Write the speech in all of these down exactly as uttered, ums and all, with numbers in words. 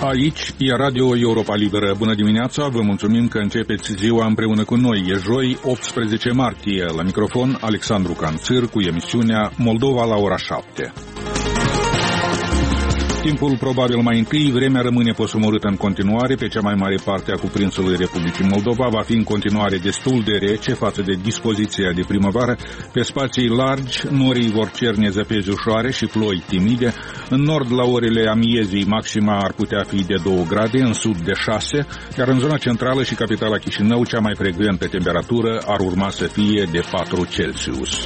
Aici e Radio Europa Liberă. Bună dimineața, vă mulțumim că începeți ziua împreună cu noi. E joi, optsprezece martie. La microfon, Alexandru Canțir cu emisiunea Moldova la ora șapte. Timpul probabil mai întâi, vremea rămâne posomorâtă în continuare pe cea mai mare parte a cuprinsului Republicii Moldova, va fi în continuare destul de rece față de dispoziția de primăvară. Pe spații largi, norii vor cerne zăpezi ușoare și ploi timide. În nord, la orele amiezii, maxima ar putea fi de două grade, în sud de șase, iar în zona centrală și capitala Chișinău, cea mai frecventă temperatură ar urma să fie de patru Celsius.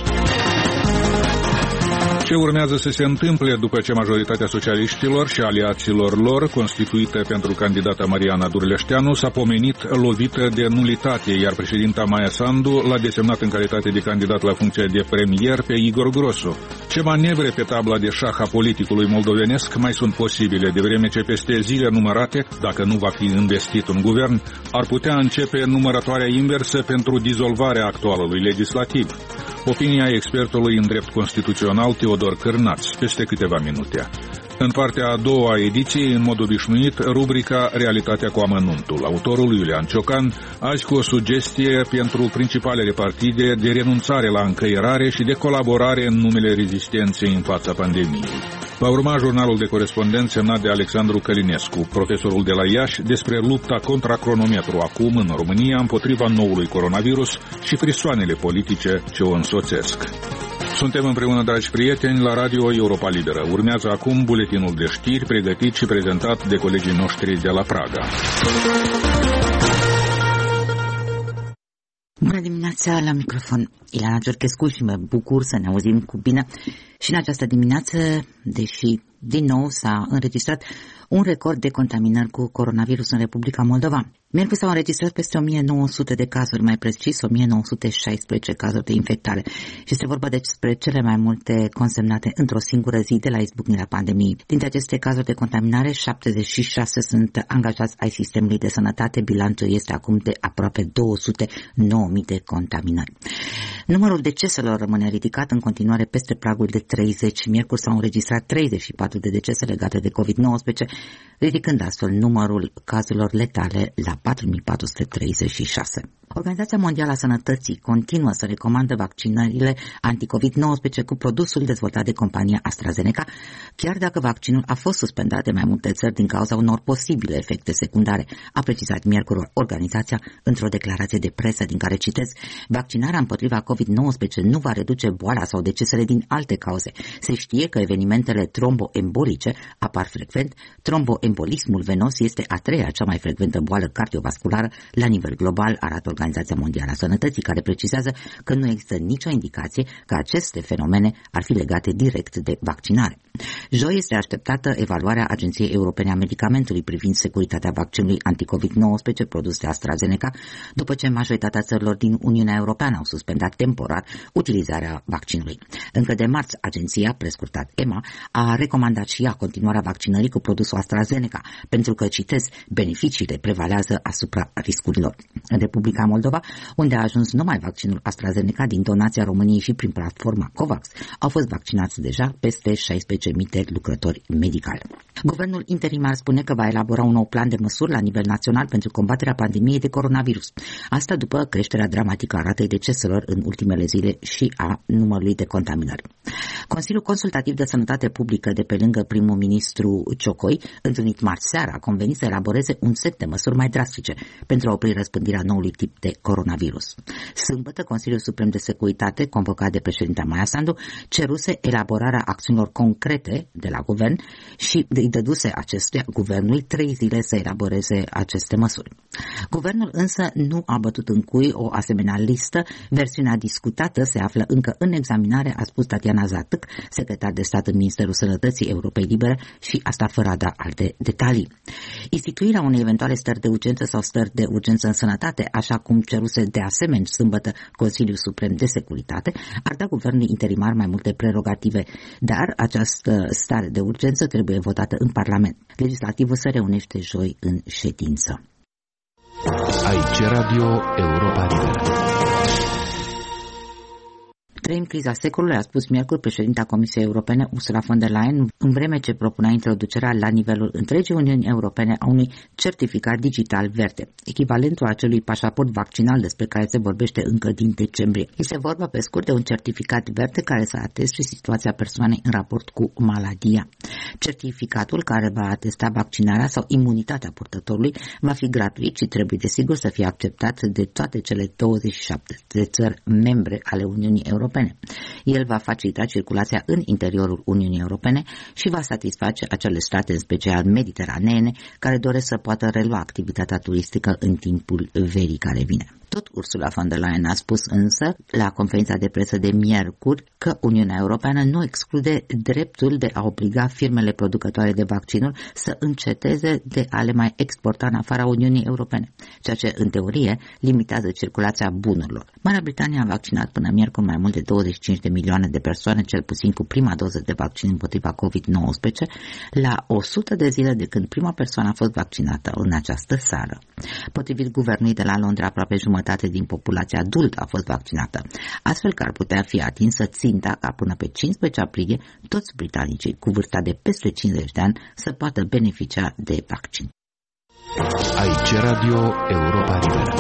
Ce urmează să se întâmple după ce majoritatea socialiștilor și aliaților lor, constituită pentru candidata Mariana Durleșteanu, s-a pomenit lovită de nulitate, iar președinta Maia Sandu l-a desemnat în calitate de candidat la funcția de premier pe Igor Grosu. Ce manevre pe tabla de șah a politicului moldovenesc mai sunt posibile, de vreme ce peste zile numărate, dacă nu va fi investit un guvern, ar putea începe numărătoarea inversă pentru dizolvarea actualului legislativ. Opinia expertului în drept constituțional Teodor Cârnaț, peste câteva minute. În partea a doua a ediției, în mod obișnuit, rubrica Realitatea cu amănuntul. Autorul Iulian Ciocan, azi cu o sugestie pentru principalele partide de renunțare la încăierare și de colaborare în numele rezistenței în fața pandemiei. Va urma jurnalul de corespondență semnat de Alexandru Călinescu, profesorul de la Iași, despre lupta contra cronometru acum în România împotriva noului coronavirus și frisoanele politice ce o însoțesc. Suntem împreună, dragi prieteni, la Radio Europa Liberă. Urmează acum buletinul de știri pregătit și prezentat de colegii noștri de la Praga. Bună dimineața, la microfon Ileana Ciorchescu și mă bucur să ne auzim cu bine și în această dimineață, deși din nou s-a înregistrat un record de contaminări cu coronavirus în Republica Moldova. Miercuri s-au înregistrat peste o mie nouă sute de cazuri, mai precis o mie nouă sute șaisprezece cazuri de infectare. Și este vorba despre cele mai multe consemnate într-o singură zi de la izbucnirea pandemiei. Dintre aceste cazuri de contaminare, șaptezeci și șase sunt angajați ai sistemului de sănătate. Bilanțul este acum de aproape două sute nouă mii de contaminări. Numărul deceselor rămâne ridicat în continuare peste pragul de treizeci. Miercuri s-au înregistrat treizeci și patru de decese legate de covid nouăsprezece, ridicând astfel numărul cazurilor letale la patru mii patru sute treizeci și șase. Organizația Mondială a Sănătății continuă să recomandă vaccinările anti-covid nouăsprezece cu produsul dezvoltat de compania AstraZeneca, chiar dacă vaccinul a fost suspendat de mai multe țări din cauza unor posibile efecte secundare, a precizat miercuri organizația într-o declarație de presă din care citez: vaccinarea împotriva covid nouăsprezece nu va reduce boala sau decesele din alte cauze. Se știe că evenimentele tromboembolice apar frecvent. Tromboembolismul venos este a treia cea mai frecventă boală cardiovasculară la nivel global, arată Organizația Mondială a Sănătății, care precizează că nu există nicio indicație că aceste fenomene ar fi legate direct de vaccinare. Joi este așteptată evaluarea Agenției Europene a Medicamentului privind securitatea vaccinului anti-covid nouăsprezece produs de AstraZeneca, după ce majoritatea țărilor din Uniunea Europeană au suspendat temporar utilizarea vaccinului. Încă de marți, agenția, prescurtat E M A, a recomandat și ea continuarea vaccinării cu produsul AstraZeneca, pentru că, citez, beneficiile prevalează asupra riscurilor. În Republica Moldova, unde a ajuns numai vaccinul AstraZeneca din donația României și prin platforma COVAX, au fost vaccinați deja peste șaisprezece mii de lucrători medicali. Guvernul interimar spune că va elabora un nou plan de măsuri la nivel național pentru combaterea pandemiei de coronavirus. Asta după creșterea dramatică a ratei deceselor în ultimele zile și a numărului de contaminări. Consiliul Consultativ de Sănătate Publică de pe lângă primul ministru Ciocoi, întrunit marți seara, a convenit să elaboreze un set de măsuri mai drastice pentru a opri răspândirea noului tip de coronavirus. Sâmbătă, Consiliul Suprem de Securitate, convocat de președinta Maia Sandu, ceruse elaborarea acțiunilor concrete de la guvern și îi dăduse acestuia guvernului trei zile să elaboreze aceste măsuri. Guvernul însă nu a bătut în cui o asemenea listă. Versiunea discutată se află încă în examinare, a spus Tatiana Zatâc, secretar de stat în Ministerul Sănătății Europei Libere, și asta fără a da alte detalii. Instituirea unei eventuale stări de urgență sau stări de urgență în sănătate, așa cum ceruse de asemenea sâmbătă Consiliul Suprem de Securitate, ar da guvernului interimar mai multe prerogative, dar această stare de urgență trebuie votată în Parlament. Legislativul se reunește joi în ședință. Aici Radio Europa Liberă. Trăim criza secolului, a spus miercuri președinta Comisiei Europene Ursula von der Leyen, în vreme ce propunea introducerea la nivelul întregii Uniuni Europene a unui certificat digital verde, echivalentul acelui pașaport vaccinal despre care se vorbește încă din decembrie. Este vorba pe scurt de un certificat verde care să ateste situația persoanei în raport cu maladia. Certificatul care va atesta vaccinarea sau imunitatea purtătorului va fi gratuit și trebuie desigur să fie acceptat de toate cele douăzeci și șapte de țări membre ale Uniunii Europene. El va facilita circulația în interiorul Uniunii Europene și va satisface acele state, în special mediteraneene, care doresc să poată relua activitatea turistică în timpul verii care vine. Tot Ursula von der Leyen a spus însă la conferința de presă de miercuri că Uniunea Europeană nu exclude dreptul de a obliga firmele producătoare de vaccinuri să înceteze de a le mai exporta în afara Uniunii Europene, ceea ce în teorie limitează circulația bunurilor. Marea Britanie a vaccinat până miercuri mai mult de douăzeci și cinci de milioane de persoane, cel puțin cu prima doză de vaccin împotriva covid nouăsprezece, la o sută de zile de când prima persoană a fost vaccinată în această țară. Potrivit guvernului de la Londra, aproape jumătate din populația adultă a fost vaccinată, astfel că ar putea fi atinsă ținta ca până pe cincisprezece aprilie toți britanicii cu vârsta de peste cincizeci de ani să poată beneficia de vaccin. Aici Radio Europa Liberă.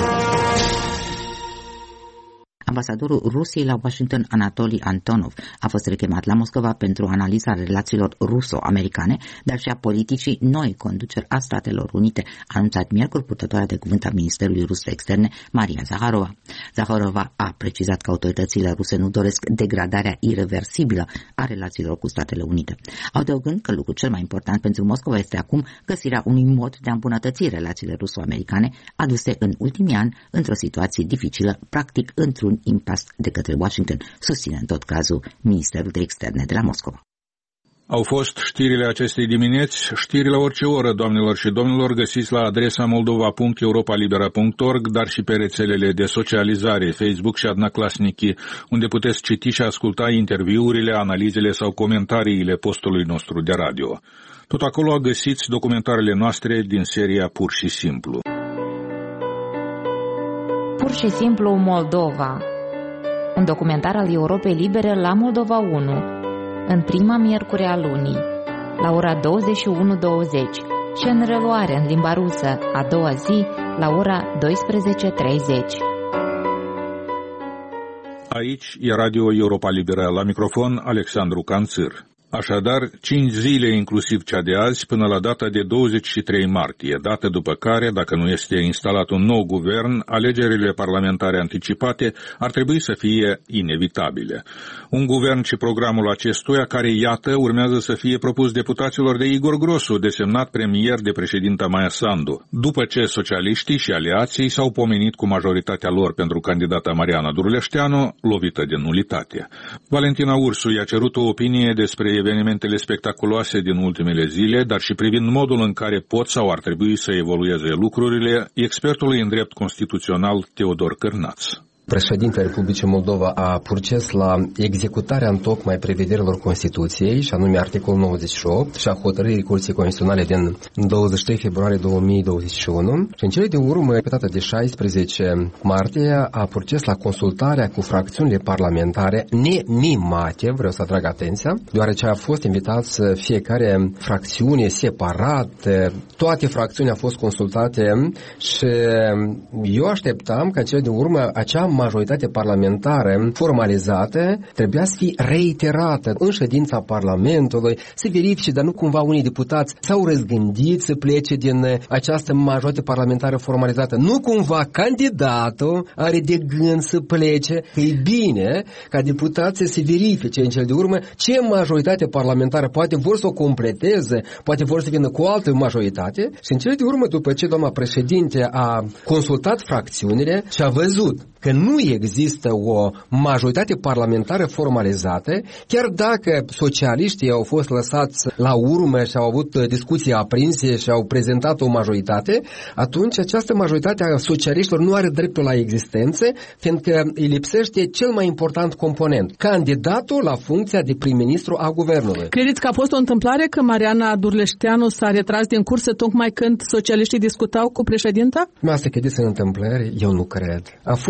Ambasadorul Rusiei la Washington, Anatoli Antonov, a fost rechemat la Moscova pentru analiza relațiilor ruso-americane, dar și a politicii noi conduceri a Statelor Unite, a anunțat miercuri purtătoarea de cuvânt al Ministerului Rus de Externe, Maria Zaharova. Zaharova a precizat că autoritățile ruse nu doresc degradarea irreversibilă a relațiilor cu Statele Unite, adăugând că lucrul cel mai important pentru Moscova este acum găsirea unui mod de a îmbunătăți relațiile ruso-americane aduse în ultimii ani într-o situație dificilă, practic într-un impas de către Washington, susține în tot cazul Ministerul de Externe de la Moscova. Au fost știrile acestei dimineți, știri la orice oră, doamnelor și domnilor, găsiți la adresa moldova punct europa libera punct org, dar și pe rețelele de socializare, Facebook și Odnoklassniki, unde puteți citi și asculta interviurile, analizele sau comentariile postului nostru de radio. Tot acolo găsiți documentarele noastre din seria Pur și Simplu. Pur și simplu Moldova. Un documentar al Europei Libere la Moldova unu, în prima miercuri a lunii, la ora douăzeci și unu douăzeci și în reluare în limba rusă a doua zi la ora douăsprezece treizeci. Aici e Radio Europa Liberă, la microfon Alexandru Canțir. Așadar, cinci zile, inclusiv cea de azi, până la data de douăzeci și trei martie, dată după care, dacă nu este instalat un nou guvern, alegerile parlamentare anticipate ar trebui să fie inevitabile. Un guvern și programul acestuia, care, iată, urmează să fie propus deputaților de Igor Grosu, desemnat premier de președinta Maia Sandu, după ce socialiștii și aliații s-au pomenit cu majoritatea lor pentru candidata Mariana Durleșteanu, lovită de nulitate. Valentina Ursu i-a cerut o opinie despre evenimentele spectaculoase din ultimele zile, dar și privind modul în care pot sau ar trebui să evolueze lucrurile, expertului în drept constituțional Teodor Cârnaț. Președintele Republicii Moldova a proces la executarea întocmai prevederilor Constituției, și anume articolul nouăzeci și opt și a hotărârii Curții Constituționale din douăzeci și trei februarie două mii douăzeci și unu. Și în cele de urmă, pe data de șaisprezece martie, a proces la consultarea cu fracțiunile parlamentare nemimate, vreau să atrag atenția, deoarece a fost invitați fiecare fracțiune separat, toate fracțiunile au fost consultate și eu așteptam ca în cele de urmă acea majoritate parlamentară formalizată trebuia să fie reiterată în ședința Parlamentului, să verifice, dar nu cumva unii deputați s-au răzgândit să plece din această majoritate parlamentară formalizată. Nu cumva candidatul are de gând să plece, că e bine ca deputații să verifice în cel de urmă ce majoritate parlamentară poate vor să o completeze, poate vor să vină cu o altă majoritate și în cel de urmă, după ce doamna președinte a consultat fracțiunile și a văzut că nu există o majoritate parlamentară formalizată, chiar dacă socialiștii au fost lăsați la urmă și au avut discuții aprinse și au prezentat o majoritate, atunci această majoritate a socialiștilor nu are dreptul la existență, fiindcă îi lipsește cel mai important component, candidatul la funcția de prim-ministru a guvernului. Credeți că a fost o întâmplare că Mariana Durleșteanu s-a retras din cursă tocmai când socialiștii discutau cu președinta? Asta credeți în întâmplări? Eu nu cred. A fost presiune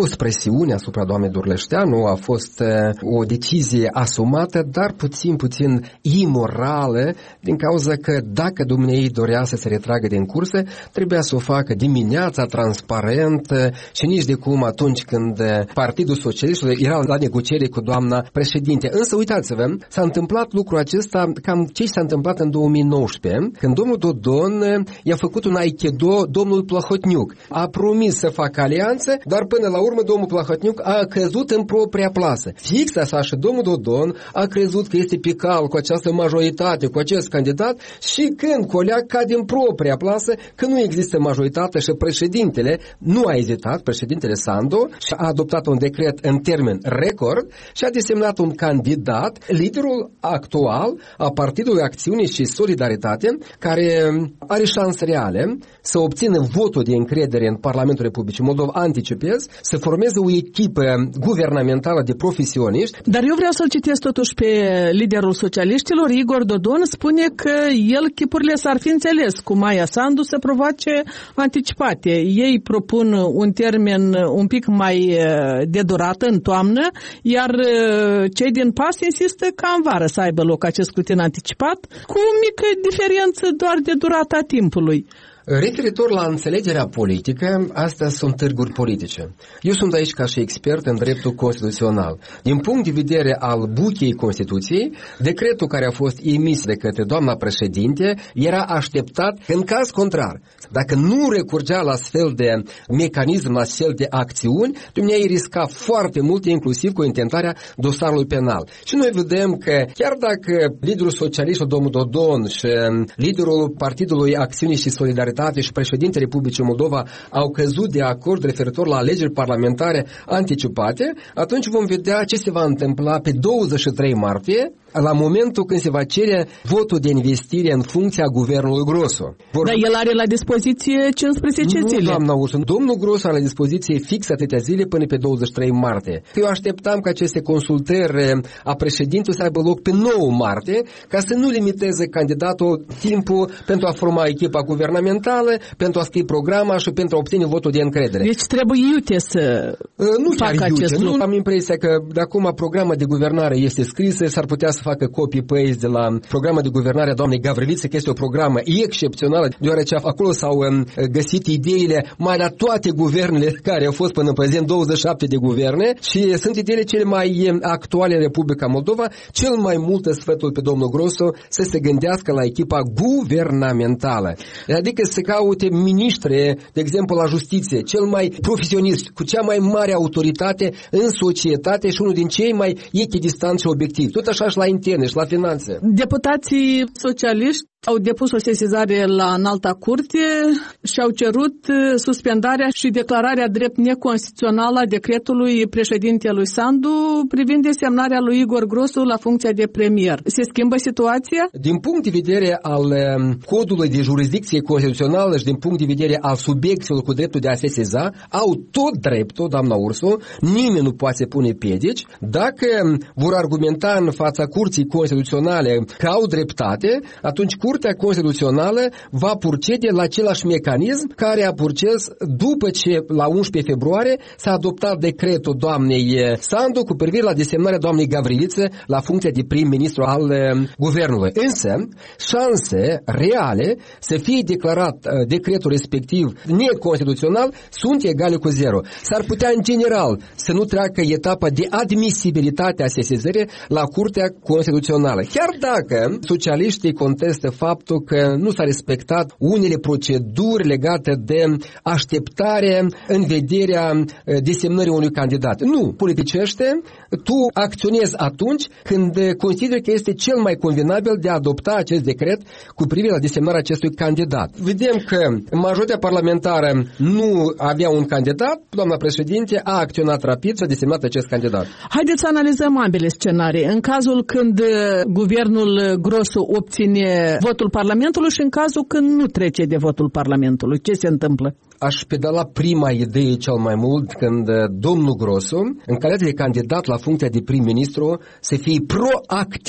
acțiuni asupra doamnei Durleșteanu a fost o decizie asumată, dar puțin, puțin imorală, din cauza că dacă dumneei dorea să se retragă din curse, trebuia să o facă dimineața, transparent și nici de cum atunci când Partidul Socialiștilor era la negociere cu doamna președinte. Însă, uitați-vă, s-a întâmplat lucrul acesta cam ce s-a întâmplat în două mii nouăsprezece, când domnul Dodon i-a făcut un aikido domnul Plahotniuc. A promis să facă alianță, dar până la urmă domnul Plahotniuc a căzut în propria plasă. Fix așa și domnul Dodon a crezut că este pe cal cu această majoritate, cu acest candidat și când colea cade în propria plasă, că nu există majoritate și președintele nu a ezitat, președintele Sandu, și a adoptat un decret în termen record și a desemnat un candidat, liderul actual a Partidului Acțiune și Solidaritate, care are șanse reale să obțină votul de încredere în Parlamentul Republicii Moldova, anticipez, să formeze o echipă guvernamentală de profesioniști. Dar eu vreau să-l citesc totuși pe liderul socialiștilor, Igor Dodon, spune că el chipurile s-ar fi înțeles cu Maia Sandu să provoace anticipate. Ei propun un termen un pic mai de durată în toamnă, iar cei din P A S insistă ca în vară să aibă loc acest scrutin anticipat, cu o mică diferență doar de durata timpului. Referitor la înțelegerea politică, astea sunt târguri politice. Eu sunt aici ca și expert în dreptul constituțional. Din punct de vedere al buchei Constituției, decretul care a fost emis de către doamna președinte era așteptat în caz contrar. Dacă nu recurgea la astfel de mecanism, la astfel de acțiuni, dumneavoastră risca foarte mult, inclusiv cu intentarea dosarului penal. Și noi vedem că chiar dacă liderul socialist, domnul Dodon, și liderul Partidului Acțiune și Solidaritate și președintele Republicii Moldova au căzut de acord referitor la alegeri parlamentare anticipate, atunci vom vedea ce se va întâmpla pe douăzeci și trei martie, la momentul când se va cere votul de investire în funcția guvernului Grosu. Vor... Dar el are la dispoziție cincisprezece nu, zile. Nu, doamna Ursu, domnul Grosu are la dispoziție fix atâtea zile până pe douăzeci și trei martie. Eu așteptam ca aceste consultări a președintelui să aibă loc pe nouă martie, ca să nu limiteze candidatul timpul pentru a forma echipa guvernamentală, pentru a scrie programa și pentru a obține votul de încredere. Deci trebuie iute să nu facă iute, acest lucru. Nu am impresia că de acum programa de guvernare este scrisă, s-ar putea să facă copy-paste de la programa de guvernare a doamnei Gavriliță, că este o programă excepțională, deoarece acolo s-au găsit ideile mai la toate guvernele care au fost până în prezent, douăzeci și șapte de guverne, și sunt ideile cele mai actuale în Republica Moldova. Cel mai mult sfătul pe domnul Grosu să se gândească la echipa guvernamentală. Adică să caute ministre, de exemplu la justiție, cel mai profesionist, cu cea mai mare autoritate în societate și unul din cei mai echidistanți și obiectivi. Tot așa și la interne și la finanțe. Deputații socialiști au depus o sesizare la Înalta Curte și au cerut suspendarea și declararea drept neconstituțională a decretului președintelui Sandu privind desemnarea lui Igor Grosu la funcția de premier. Se schimbă situația? Din punct de vedere al codului de jurisdicție constituțională și din punct de vedere al subiectelor cu dreptul de a se sesiza, au tot dreptul, doamna Ursu, nimeni nu poate pune piedici. Dacă vor argumenta în fața Curții Constituționale că au dreptate, atunci Curtea Constituțională va procede la același mecanism care a proces după ce la unsprezece februarie s-a adoptat decretul doamnei Sandu cu privire la desemnarea doamnei Gavriliță la funcția de prim-ministru al uh, guvernului. Însă, șanse reale să fie declarat uh, decretul respectiv neconstituțional sunt egale cu zero. S-ar putea în general să nu treacă etapa de admisibilitate a sesizării la Curtea Constituțională. Chiar dacă socialiștii contestă faptul că nu s-a respectat unele proceduri legate de așteptare în vederea desemnării unui candidat. Nu, politicește, tu acționezi atunci când consideri că este cel mai convenabil de a adopta acest decret cu privire la desemnarea acestui candidat. Vedem că majoritatea parlamentară nu avea un candidat, doamna președinte a acționat rapid și a desemnat acest candidat. Haideți să analizăm ambele scenarii. În cazul când guvernul Grosu obține votul Parlamentului și în cazul când nu trece de votul Parlamentului. Ce se întâmplă? Aș pedala prima idee cel mai mult când domnul Grosu, în calitate de candidat la funcția de prim-ministru, să fie proactiv.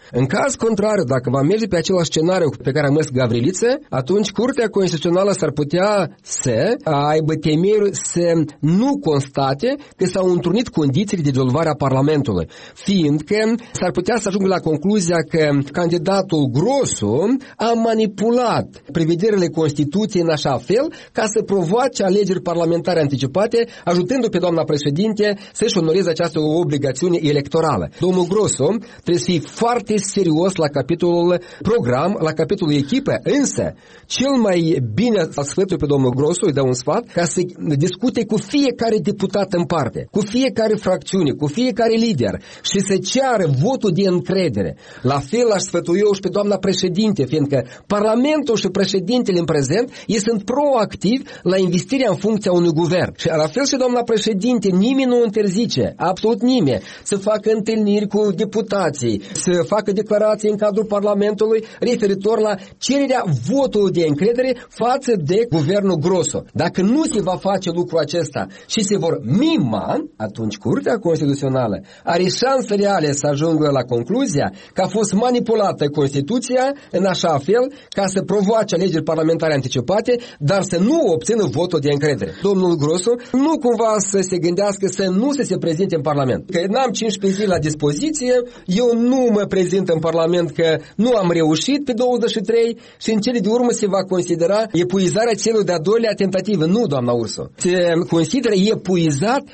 În caz contrar, dacă va merge pe același scenariu pe care a mers Gavriliță, atunci Curtea Constituțională s-ar putea să aibă temeiul să nu constate că s-au întrunit condițiile de dizolvare a Parlamentului, fiindcă s-ar putea să ajungă la concluzia că candidatul Grosu a manipulat prevederile Constituției în așa fel ca să provoace alegeri parlamentare anticipate, ajutându pe doamna președinte să-și onoreze această obligațiune electorală. Domnul Grosu trebuie să fie foarte serios la capitolul program, la capitolul echipă, însă cel mai bine sfătul pe domnul Grosu, îi dă un sfat, ca să discute cu fiecare deputat în parte, cu fiecare fracțiune, cu fiecare lider și să ceară votul de încredere. La fel aș sfătui eu și pe doamna președinte, fiindcă Parlamentul și președintele în prezent ei sunt proactivi la investirea în funcția unui guvern. Și la fel și doamna președinte, nimeni nu interzice, absolut nimeni, să facă întâlniri cu deputații, să facă declarații în cadrul Parlamentului referitor la cererea votului de încredere față de guvernul Grosu. Dacă nu se va face lucrul acesta și se vor mima, atunci Curtea Constituțională are șanse reale să ajungă la concluzia că a fost manipulată Constituția în așa fel ca să provoace alegeri parlamentare anticipate, dar să nu obțină votul de încredere. Domnul Grosu nu cumva să se gândească să nu se, se prezinte în Parlament. Că n-am cincisprezece zile la dispoziție, eu nu mă prezint în Parlament că nu am reușit pe douăzeci și trei și în cele de urmă se va considera epuizarea celui de-a doilea tentativă. Nu, doamna Ursu. Se consideră epuizat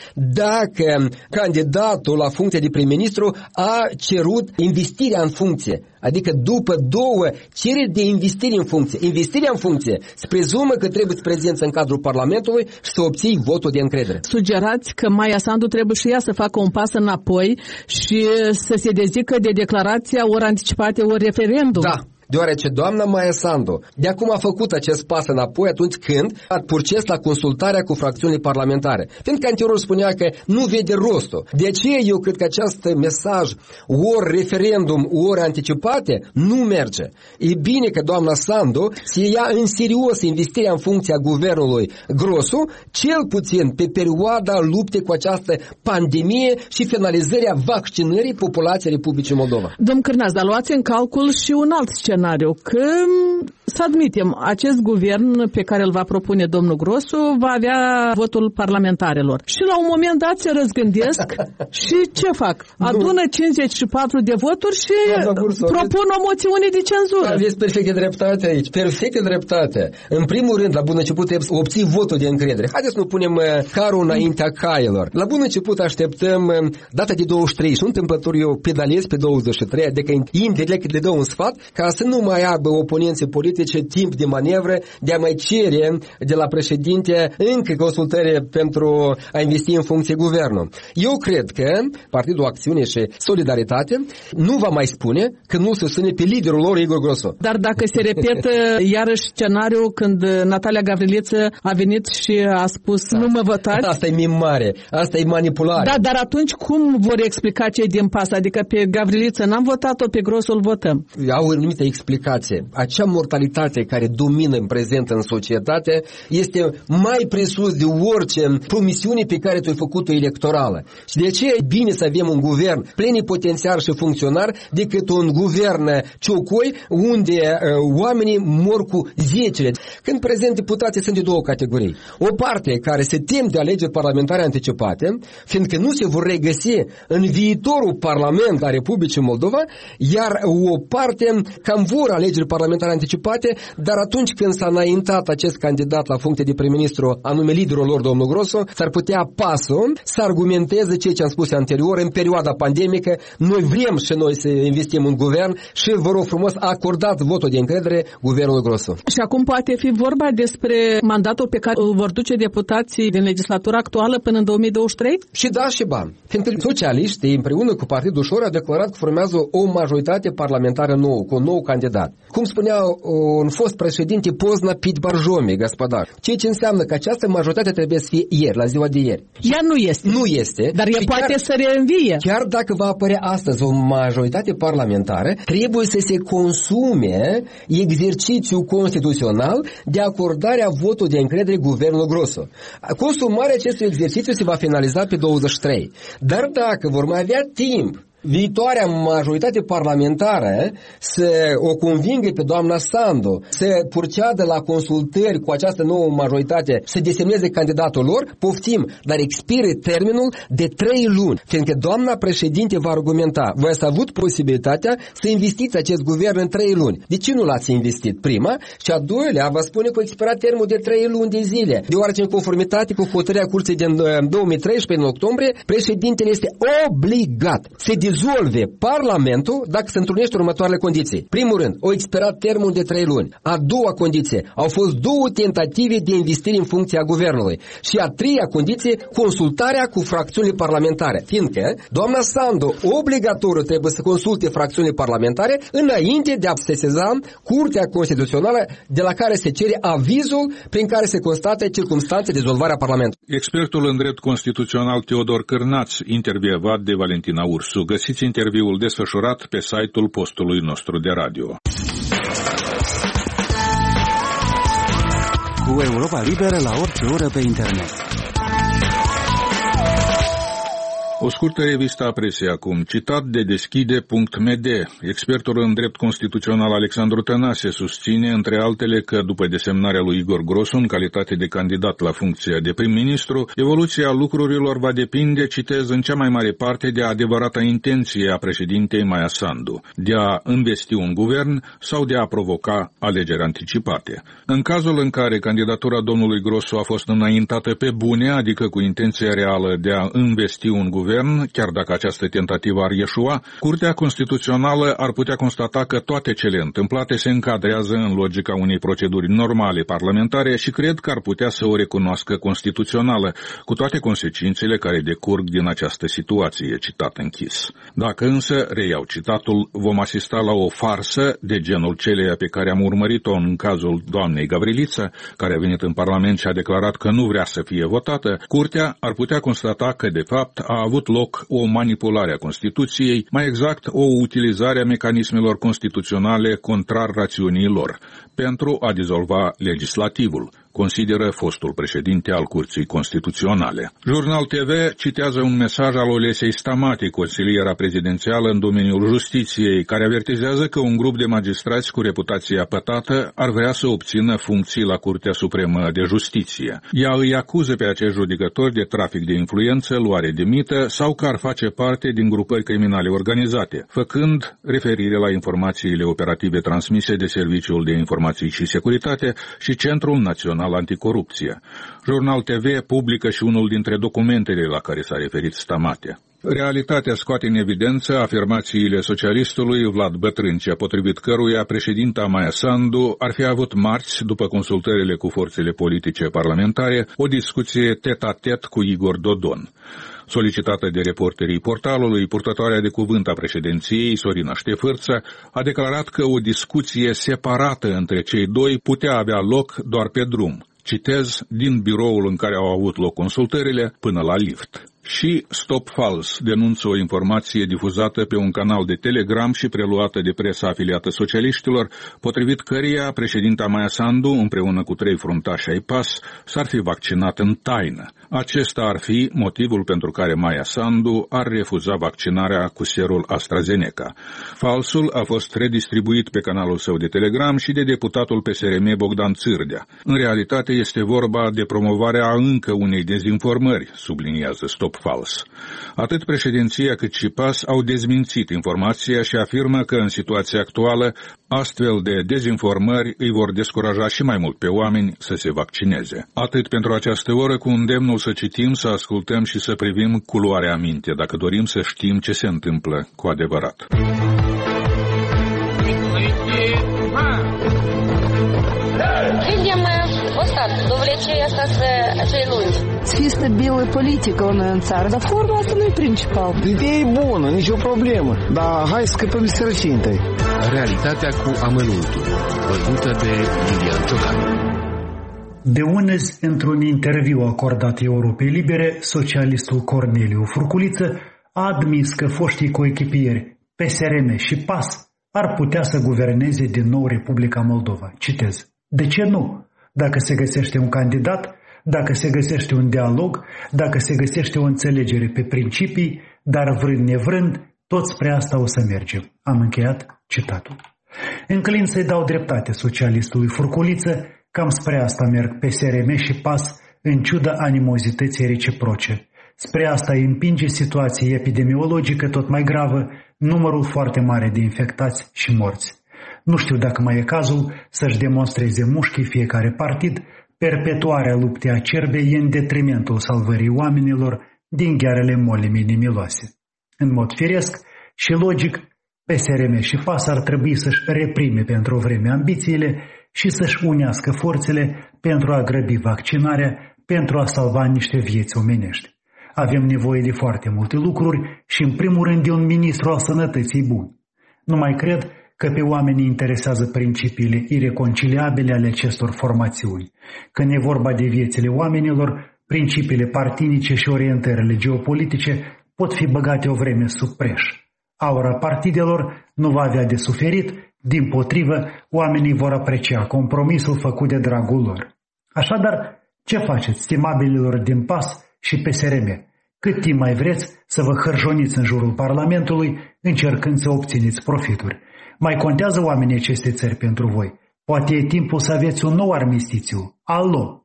dacă candidatul la funcția de prim-ministru a cerut investirea în funcție. Adică după două cereri de investire în funcție. Investirea în funcție se prezumă că trebuie să prezenți în cadrul Parlamentului și să obții votul de încredere. Sugerați că Maia Sandu trebuie și ea să facă un pas înapoi și să se dezică de declarația ori anticipate, ori referendum. Da. Deoarece doamna Maia Sandu de acum a făcut acest pas înapoi atunci când a purces la consultarea cu fracțiunile parlamentare. Fiindcă anterior spunea că nu vede rostul. De aceea eu cred că acest mesaj ori referendum, ori anticipate nu merge. E bine că doamna Sandu se ia în serios investirea în funcția guvernului Grosu, cel puțin pe perioada luptei cu această pandemie și finalizarea vaccinării populației Republicii Moldova. Domnul Cârnaț, dar luați în calcul și un alt scenariu. Că, să admitem, acest guvern pe care îl va propune domnul Grosu va avea votul parlamentarilor. Și la un moment dat se răzgândesc și ce fac? Adună cincizeci și patru de voturi și propun o moțiune de cenzură. Aveți perfectă dreptate aici, perfectă dreptate. În primul rând, la bun început trebuie să obții votul de încredere. Haideți să nu punem carul înaintea cailor. La bun început așteptăm data de douăzeci și trei și nu întâmplător eu pedalez pe douăzeci și trei, adică imediat le dau un sfat ca să nu mai aibă oponenții politice timp de manevră de a mai cere de la președinte încă consultări pentru a investi în funcție guvernul. Eu cred că Partidul Acțiune și Solidaritate nu va mai spune că nu susține pe liderul lor, Igor Grosu. Dar dacă se repetă iarăși scenariul când Natalia Gavriliță a venit și a spus da. Nu mă votați? Asta e mimare, asta e manipulare. Da, dar atunci cum vor explica cei din pas? Adică pe Gavriliță n-am votat-o, pe Grosu îl votăm. Au o anumită explicație. Acea mortalitate care domină în prezent în societate este mai presus de orice promisiune pe care tu ai făcut-o electorală. Și de aceea e bine să avem un guvern plenipotențiar și funcționar decât un guvern ciocoi unde uh, oamenii mor cu zecile. Când prezent deputații sunt de două categorii. O parte care se tem de alegeri parlamentare anticipate, fiindcă nu se vor regăsi în viitorul Parlament a Republicii Moldova, iar o parte cam vor alegeri parlamentare anticipate, dar atunci când s-a înaintat acest candidat la funcție de prim-ministru, anume liderul lor, domnul Grosu, s-ar putea pasul să argumenteze ceea ce am spus anterior, în perioada pandemică, noi vrem și noi să investim în guvern și vă rog frumos, acordat votul de încredere guvernului Grosu. Și acum poate fi vorba despre mandatul pe care îl vor duce deputații din legislatura actuală până în două mii douăzeci și trei? Și da și ba. Fiindcă socialiștii, împreună cu Partidul Șor, au declarat că formează o majoritate parlamentară nouă, cu un nou candidat. Cum spunea un fost președinte Pozna Pit Barjomi, gospodar, ceea ce înseamnă că această majoritate trebuie să fie ieri, la ziua de ieri. Ea nu este. Nu este. Dar ea poate chiar, să reînvie. Chiar dacă va apărea astăzi o majoritate parlamentară, trebuie să se consume exercițiul constituțional de acordarea votului de încredere guvernului Grosu. Consumarea acestui exercițiu se va finaliza pe douăzeci și trei. Dar dacă vor mai avea timp viitoarea majoritate parlamentară să o convingă pe doamna Sandu să purceadă la consultări cu această nouă majoritate, să desemneze candidatul lor, poftim, dar expire termenul de trei luni, fiindcă doamna președinte va argumenta, voi ați avut posibilitatea să investiți acest guvern în trei luni. De ce nu l-ați investit? Prima, și a doilea va spune că a expirat termenul de trei luni de zile, deoarece în conformitate cu hotărârea Curții din două mii treisprezece, în octombrie, președintele este obligat să dizolve Parlamentul dacă se întrunește următoarele condiții. Primul rând, o expirat termenul de trei luni. A doua condiție, au fost două tentative de investire în funcția guvernului. Și a treia condiție, consultarea cu fracțiunile parlamentare. Fiindcă doamna Sandu obligatoriu trebuie să consulte fracțiunile parlamentare înainte de a seseza Curtea Constituțională, de la care se cere avizul prin care se constată circumstanțe de dizolvare a Parlamentului. Expertul în drept constituțional Teodor Cârnaț, intervievat de Valentina Ursu. Găsiți interviul desfășurat pe site-ul postului nostru de radio. Cu Europa Liberă la orice oră pe internet. O scurtă revistă a presei acum, citat de deschide punct m d. Expertul în drept constituțional Alexandru Tănase susține, între altele, că după desemnarea lui Igor Grosu în calitate de candidat la funcția de prim-ministru, evoluția lucrurilor va depinde, citez, în cea mai mare parte de adevărata intenție a președintei Maia Sandu, de a învesti un guvern sau de a provoca alegeri anticipate. În cazul în care candidatura domnului Grosu a fost înaintată pe bune, adică cu intenția reală de a învesti un guvern, chiar dacă această tentativă ar ieșua, Curtea Constituțională ar putea constata că toate cele întâmplate se încadrează în logica unei proceduri normale parlamentare și cred că ar putea să o recunoască constituțională, cu toate consecințele care decurg din această situație, citat închis. Dacă însă, reiau citatul, vom asista la o farsă de genul celeia pe care am urmărit-o în cazul doamnei Gavriliță, care a venit în Parlament și a declarat că nu vrea să fie votată, Curtea ar putea constata că, de fapt, a avut loc o manipulare a Constituției, mai exact o utilizare a mecanismelor constituționale contrar rațiunii lor, pentru a dizolva legislativul, consideră fostul președinte al Curții Constituționale. Jurnal T V citează un mesaj al Olesei Stamati, consiliera prezidențială în domeniul justiției, care avertizează că un grup de magistrați cu reputație apătată ar vrea să obțină funcții la Curtea Supremă de Justiție. Ea îi acuză pe acești judecători de trafic de influență, luare de mită sau că ar face parte din grupări criminale organizate, făcând referire la informațiile operative transmise de Serviciul de Informații și Securitate și Centrul Național Anticorupție. Jurnal T V publică și unul dintre documentele la care s-a referit Stamate. Realitatea scoate în evidență afirmațiile socialistului Vlad Bătrâncea, potrivit căruia președinta Maia Sandu ar fi avut marți, după consultările cu forțele politice parlamentare, o discuție tet-a-tet cu Igor Dodon. Solicitată de reporterii portalului, purtătoarea de cuvânt a președinției, Sorina Ștefârță, a declarat că o discuție separată între cei doi putea avea loc doar pe drum. Citez, din biroul în care au avut loc consultările până la lift. Și Stop Fals denunță o informație difuzată pe un canal de Telegram și preluată de presa afiliată socialiștilor, potrivit căreia președinta Maia Sandu, împreună cu trei fruntași ai P A S, s-ar fi vaccinat în taină. Acesta ar fi motivul pentru care Maia Sandu ar refuza vaccinarea cu serul AstraZeneca. Falsul a fost redistribuit pe canalul său de Telegram și de deputatul P S R M Bogdan Țârdea. În realitate este vorba de promovarea încă unei dezinformări, subliniază Stop Fals. Atât președinția cât și P A S au dezmințit informația și afirmă că în situația actuală astfel de dezinformări îi vor descuraja și mai mult pe oameni să se vaccineze. Atât pentru această oră, cu îndemnul să citim, să ascultăm și să privim cu luarea minte, dacă dorim să știm ce se întâmplă cu adevărat. Видим остаток до влечения цієї лунь. Чисто белая политика у нас царь. Да форма asta nu-i principal. Ideea e bună, nicio problemă, dar hai să scăpăm de sărăcie întâi. Realitatea cu amănuntul, văzută de Lilian Ciocan. De unezi, într-un interviu acordat Europei Libere, socialistul Corneliu Furculiță a admis că foștii coechipieri P S R M și P A S ar putea să guverneze din nou Republica Moldova. Citez. De ce nu? Dacă se găsește un candidat, dacă se găsește un dialog, dacă se găsește o înțelegere pe principii, dar vrând nevrând, Tot spre asta o să mergem. Am încheiat citatul. Înclin să-i dau dreptate socialistului Furculiță, cam spre asta merg P S R M și P A S, în ciuda animozității reciproce. Spre asta îi împinge situația epidemiologică tot mai gravă, numărul foarte mare de infectați și morți. Nu știu dacă mai e cazul să-și demonstreze mușchii fiecare partid, perpetuarea luptei acerbe e în detrimentul salvării oamenilor din ghearele molimii nimiloase. În mod firesc și logic, P S R M și P A S ar trebui să-și reprime pentru o vreme ambițiile și să-și unească forțele pentru a grăbi vaccinarea, pentru a salva niște vieți omenești. Avem nevoie de foarte multe lucruri și în primul rând de un ministru al sănătății bun. Nu mai cred că pe oamenii interesează principiile ireconciliabile ale acestor formațiuni. Când e vorba de viețile oamenilor, principiile partinice și orientările geopolitice pot fi băgate o vreme sub preș. Aura partidelor nu va avea de suferit, dimpotrivă, oamenii vor aprecia compromisul făcut de dragul lor. Așadar, ce faceți, stimabililor din P A S și P S R M? Cât timp mai vreți să vă hârjoniți în jurul Parlamentului, încercând să obțineți profituri? Mai contează oamenii acestei țări pentru voi? Poate e timpul să aveți un nou armistițiu. Alo!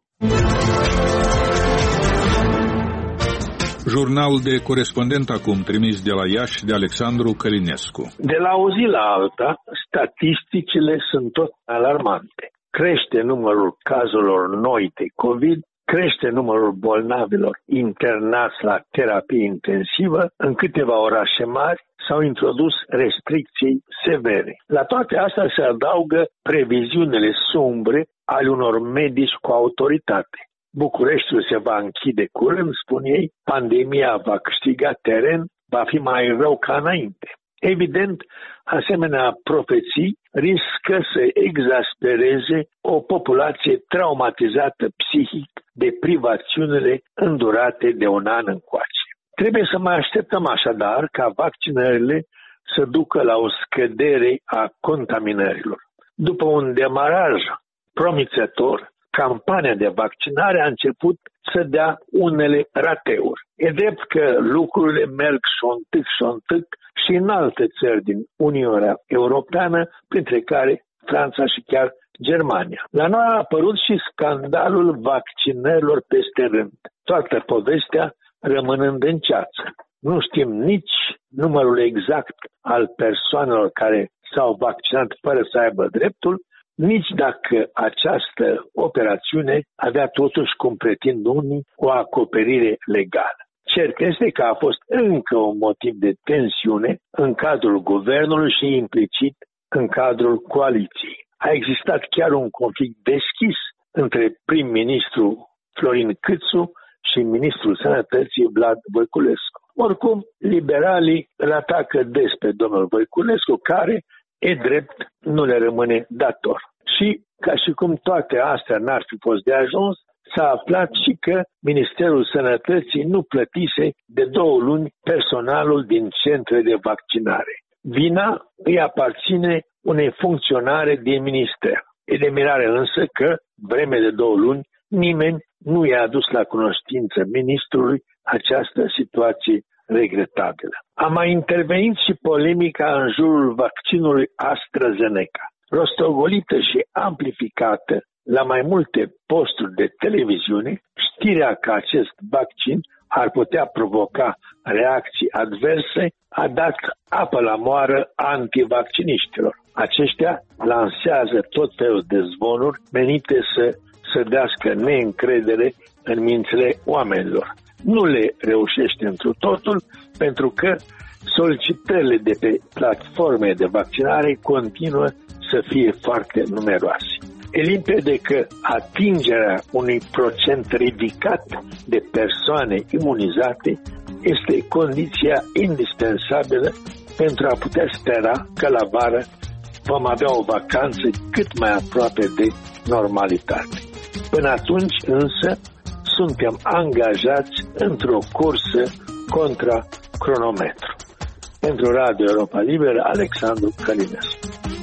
Jurnal de corespondent acum trimis de la Iași de Alexandru Călinescu. De la o zi la alta, statisticile sunt tot alarmante. Crește numărul cazurilor noi de COVID, crește numărul bolnavilor internați la terapie intensivă, în câteva orașe mari s-au introdus restricții severe. La toate astea se adaugă previziunile sumbre ale unor medici cu autoritate. Bucureștiul se va închide curând, spun ei, pandemia va câștiga teren, va fi mai rău ca înainte. Evident, asemenea profeții riscă să exaspereze o populație traumatizată psihic de privațiunile îndurate de un an încoace. Trebuie să mai așteptăm așadar ca vaccinările să ducă la o scădere a contaminărilor. După un demaraj promițător, campania de vaccinare a început să dea unele rateuri. E drept că lucrurile merg șontâc, șontâc și în alte țări din Uniunea Europeană, printre care Franța și chiar Germania. La noi a apărut și scandalul vaccinărilor peste rând, toată povestea rămânând în ceață. Nu știm nici numărul exact al persoanelor care s-au vaccinat fără să aibă dreptul, nici dacă această operațiune avea totuși, cum pretind unii, o acoperire legală. Cert este că a fost încă un motiv de tensiune în cadrul guvernului și implicit în cadrul coaliției. A existat chiar un conflict deschis între prim-ministru Florin Câțu și ministrul Sănătății Vlad Voiculescu. Oricum, liberalii îl atacă des pe domnul Voiculescu, care, e drept, nu le rămâne dator. Și, ca și cum toate astea n-ar fi fost de ajuns, s-a aflat și că Ministerul Sănătății nu plătise de două luni personalul din centre de vaccinare. Vina îi aparține unei funcționare din minister. E de mirare însă că, vreme de două luni, nimeni nu i-a adus la cunoștință ministrului această situație regretabilă. A mai intervenit și polemica în jurul vaccinului AstraZeneca, rostogolită și amplificată la mai multe posturi de televiziune. Știrea că acest vaccin ar putea provoca reacții adverse a dat apă la moară antivacciniștilor. Aceștia lansează tot felul de zvonuri menite să sădească neîncredere în mințile oamenilor. Nu le reușește întru totul, pentru că solicitările de pe platforme de vaccinare continuă să fie foarte numeroase. E limpede că atingerea unui procent ridicat de persoane imunizate este condiția indispensabilă pentru a putea spera că la vară vom avea o vacanță cât mai aproape de normalitate. Până atunci însă suntem angajați într-o cursă contra cronometru. Pentru Radio Europa Liberă, Alexandru Călinescu.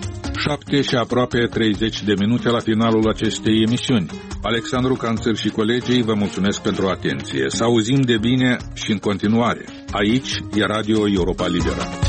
șapte și aproape treizeci de minute la finalul acestei emisiuni. Alexandru Canțăr și colegii vă mulțumesc pentru atenție. Să auzim de bine și în continuare. Aici e Radio Europa Liberă.